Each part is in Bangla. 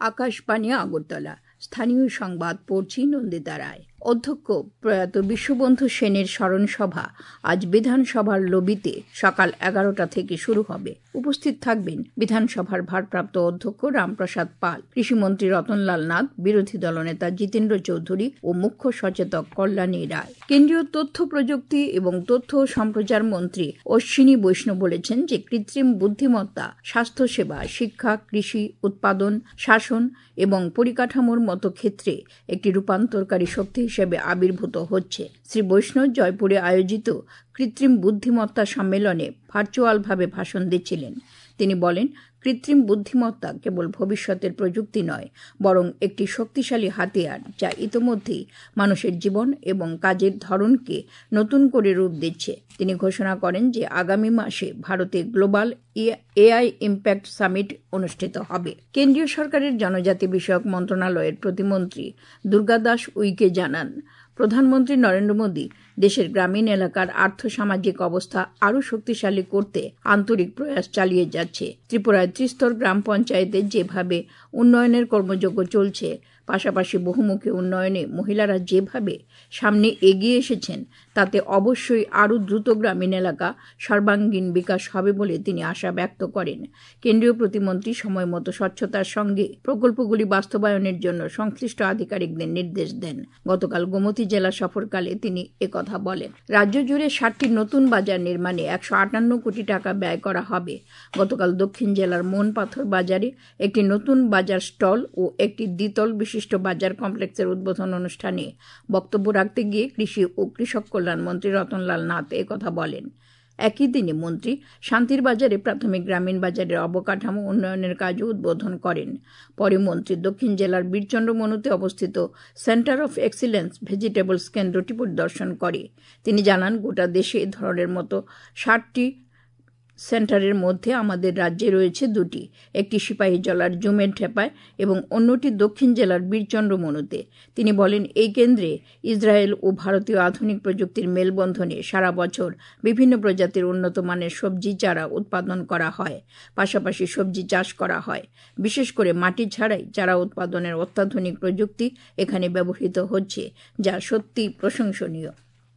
আকাশবাণী আগরতলা। স্থানীয় সংবাদ পড়ছি নন্দিতা রায়। অধ্যক্ষ প্রয়াত বিশ্ববন্ধু সেনের স্মরণ সভা আজ বিধানসভার লবিতে সকাল 11টা থেকে শুরু হবে। উপস্থিত থাকবেন বিধানসভার ভারপ্রাপ্ত অধ্যক্ষ রামপ্রসাদ পাল, কৃষিমন্ত্রী রতনলাল নাথ, বিরোধী দলনেতা জিতেন্দ্র চৌধুরী ও মুখ্য সচেতক কল্যাণী রায়। কেন্দ্রীয় তথ্য প্রযুক্তি এবং তথ্য ও সম্প্রচার মন্ত্রী অশ্বিনী বৈষ্ণব বলেছেন যে কৃত্রিম বুদ্ধিমত্তা স্বাস্থ্যসেবা, শিক্ষা, কৃষি, উৎপাদন, শাসন এবং পরিকাঠামোর মতো ক্ষেত্রে একটি রূপান্তরকারী শক্তি হিসেবে আবির্ভূত হচ্ছে। শ্রী বৈষ্ণব জয়পুরে আয়োজিত কৃত্রিম বুদ্ধিমত্তা সম্মেলনে ভার্চুয়ালভাবে ভাষণ দিচ্ছিলেন। তিনি বলেন, কৃত্রিম বুদ্ধিমত্তা কেবল ভবিষ্যতের প্রযুক্তি নয়, বরং একটি শক্তিশালী হাতিয়ার যা ইতোমধ্যেই মানুষের জীবন এবং কাজের ধরনকে নতুন করে রূপ দিচ্ছে। তিনি ঘোষণা করেন যে আগামী মাসে ভারতে গ্লোবাল এআই ইম্প্যাক্ট সামিট অনুষ্ঠিত হবে। কেন্দ্রীয় সরকারের জনজাতি বিষয়ক মন্ত্রণালয়ের প্রতিমন্ত্রী দুর্গাদাস উইকে জানান, প্রধানমন্ত্রী নরেন্দ্র মোদী দেশের গ্রামীণ এলাকার আর্থসামাজিক অবস্থা আরও শক্তিশালী করতে আন্তরিক প্রয়াস চালিয়ে যাচ্ছে। ত্রিপুরায় ত্রিস্তর গ্রাম পঞ্চায়েতে যেভাবে উন্নয়নের কর্মযজ্ঞ চলছে, পাশাপাশি বহুমুখী উন্নয়নে মহিলারা যেভাবে সামনে এগিয়ে এসেছেন, তাতে অবশ্যই আরও দ্রুত গ্রামীণ এলাকা সর্বাঙ্গীন বিকাশ হবে বলে তিনি আশা ব্যক্ত করেন। কেন্দ্রীয় প্রতিমন্ত্রী সময়মতো স্বচ্ছতার সঙ্গে প্রকল্পগুলি বাস্তবায়নের জন্য সংশ্লিষ্ট আধিকারিকদের নির্দেশ দেন। গতকাল গোমতী জেলা সফরকালে তিনি একথা বলেন। রাজ্য জুড়ে 60টি নতুন বাজার নির্মাণে 158 কোটি টাকা ব্যয় করা হবে। গতকাল দক্ষিণ জেলার মনপাথর বাজারে একটি নতুন বাজার স্টল ও একটি দ্বিতল বিশিষ্ট বাজার কমপ্লেক্সের উদ্বোধন অনুষ্ঠানে বক্তব্য রাখতে গিয়ে কৃষি ও কৃষক কল্যাণ মন্ত্রী রতনলাল নাথ একথা বলেন। একই দিনে মন্ত্রী শান্তির বাজারে প্রাথমিক গ্রামীণ বাজারের অবকাঠামো উন্নয়নের কাজও উদ্বোধন করেন। পরে মন্ত্রী দক্ষিণ জেলার বীরচন্দ্র মনুতে অবস্থিত সেন্টার অফ এক্সিলেন্স ভেজিটেবলস কেন্দ্রটি পরিদর্শন করে। তিনি জানান, গোটা দেশে এ ধরনের মতো 60টি সেন্টারের মধ্যে আমাদের রাজ্যে রয়েছে 2টি, একটি সিপাহীজলার জুমের ঠেপায় এবং অন্যটি দক্ষিণ জেলার বীরচন্দ্র মনুতে। তিনি বলেন, এই কেন্দ্রে ইসরায়েল ও ভারতীয় আধুনিক প্রযুক্তির মেলবন্ধনে সারা বছর বিভিন্ন প্রজাতির উন্নত মানের সবজি চারা উৎপাদন করা হয়, পাশাপাশি সবজি চাষ করা হয়। বিশেষ করে মাটি ছাড়াই চারা উৎপাদনের অত্যাধুনিক প্রযুক্তি এখানে ব্যবহৃত হচ্ছে, যা সত্যি প্রশংসনীয়।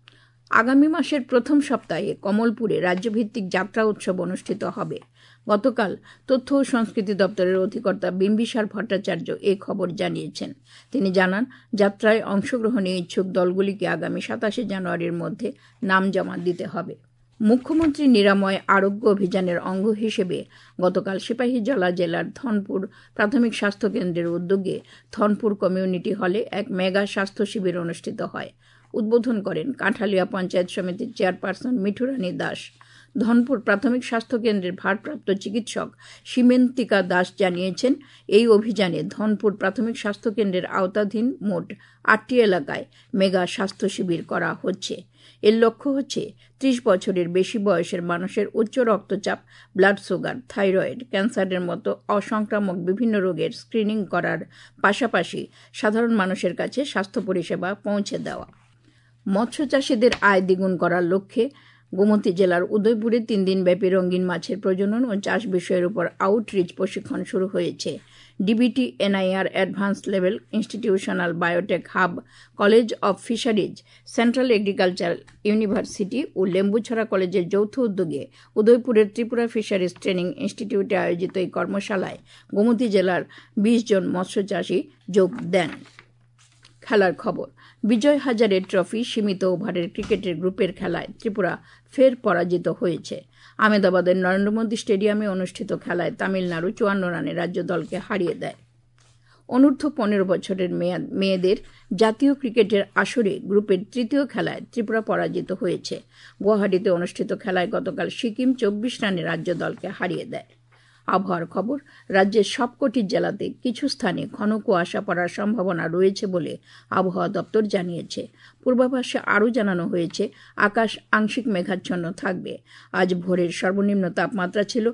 আগামী মাসের প্রথম সপ্তাহে কমলপুরে রাজ্যভিত্তিক যাত্রা উৎসব অনুষ্ঠিত হবে। গতকাল তথ্য ও সংস্কৃতি দপ্তরের অধিকর্তা বিম্বিসার ভট্টাচার্য এই খবর জানিয়েছেন। তিনি জানান, যাত্রায় অংশগ্রহণে ইচ্ছুক দলগুলিকে আগামী 27 জানুয়ারির মধ্যে নাম জমা দিতে হবে। মুখ্যমন্ত্রী নিরাময় আরোগ্য অভিযানের অঙ্গ হিসেবে গতকাল সিপাহীজলা জেলার ধনপুর প্রাথমিক স্বাস্থ্যকেন্দ্রের উদ্যোগে ধনপুর কমিউনিটি হলে এক মেগা স্বাস্থ্য শিবির অনুষ্ঠিত হয়। উদ্বোধন করেন কাঁঠালিয়া পঞ্চায়েত সমিতির চেয়ারপারসন মিঠুরানী দাস। ধনপুর প্রাথমিক স্বাস্থ্যকেন্দ্রের ভারপ্রাপ্ত চিকিৎসক সীমেন্তিকা দাস জানিয়েছেন, এই অভিযানে ধনপুর প্রাথমিক স্বাস্থ্যকেন্দ্রের আওতাধীন মোট 8টি এলাকায় মেগা স্বাস্থ্য শিবির করা হচ্ছে। এর লক্ষ্য হচ্ছে 30 বছরের বেশি বয়সের মানুষের উচ্চ রক্তচাপ, ব্লাড সুগার, থাইরয়েড, ক্যান্সারের মতো অসংক্রামক বিভিন্ন রোগের স্ক্রিনিং করার পাশাপাশি সাধারণ মানুষের কাছে স্বাস্থ্য পরিষেবা পৌঁছে দেওয়া। মৎস্য চাষিদের আয় দ্বিগুণ করার লক্ষ্যে গোমতী জেলার উদয়পুরে 3 দিনব্যাপী রঙিন মাছের প্রজনন ও চাষ বিষয়ের উপর আউটরিচ প্রশিক্ষণ শুরু হয়েছে। DBT NIR advance level institutional biotech hub, college of fisheries, central agricultural university ও লেম্বুছড়া কলেজের যৌথ উদ্যোগে উদয়পুরের ত্রিপুরা ফিশারিজ ট্রেনিং ইনস্টিটিউটে আয়োজিত এই কর্মশালায় গোমতী জেলার 20 জন মৎস্যচাষী যোগ দেন। খেলার খবর। বিজয় হাজারে ট্রফি সীমিত ওভারের ক্রিকেটের গ্রুপের খেলায় ত্রিপুরা ফের পরাজিত হয়েছে। আহমেদাবাদের নরেন্দ্র মোদী স্টেডিয়ামে অনুষ্ঠিত খেলায় তামিলনাড়ু 54 রানে রাজ্য দলকে হারিয়ে দেয়। অনূর্ধ্ব 15 বছরের মেয়েদের জাতীয় ক্রিকেটের আসরে গ্রুপের 3য় খেলায় ত্রিপুরা পরাজিত হয়েছে। গুয়াহাটিতে অনুষ্ঠিত খেলায় গতকাল সিকিম 24 রানে রাজ্য দলকে হারিয়ে দেয়। আবহাওয়ার খবর। রাজ্যের সবকটি জেলাতে কিছু স্থানে ঘন কুয়াশা পড়ার সম্ভাবনা রয়েছে বলে আবহাওয়া দপ্তর জানিয়েছে। পূর্বাভাসে আরও জানানো হয়েছে, আকাশ আংশিক মেঘাচ্ছন্ন থাকবে। আজ ভোরের সর্বনিম্ন তাপমাত্রা ছিল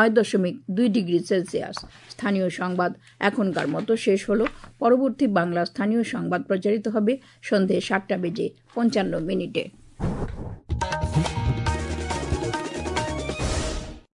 9.2 ডিগ্রি সেলসিয়াস। স্থানীয় সংবাদ এখনকার মতো শেষ হলো। পরবর্তী বাংলা স্থানীয় সংবাদ প্রচারিত হবে সন্ধে 7:55 মিনিটে।